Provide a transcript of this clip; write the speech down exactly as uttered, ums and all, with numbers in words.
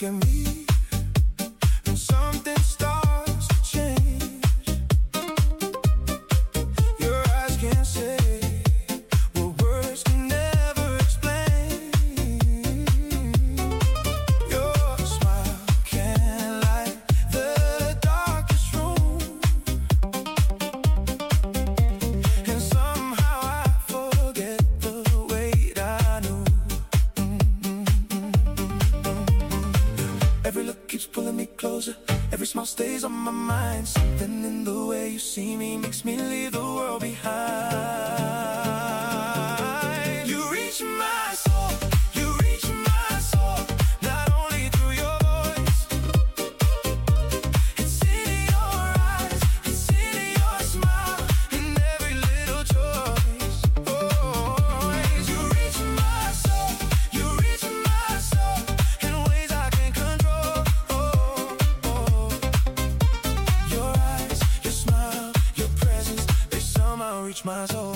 at me, and something starts to change. Your eyes can't say what words can never explain. Your smile can light the darkest room, and somehow I forget the weight I knew. Every look keeps pulling me closer, every smile stays on my mind. Something in the way you see me makes me leave the world behind. You reach my soul, you reach my soul, not only through your voice. It's in your eyes, it's in your smile, in every little choice. Oh, you reach my soul, you reach my soul in ways I can't control. Oh, oh. Your eyes, your smile, your presence, they somehow reach my soul.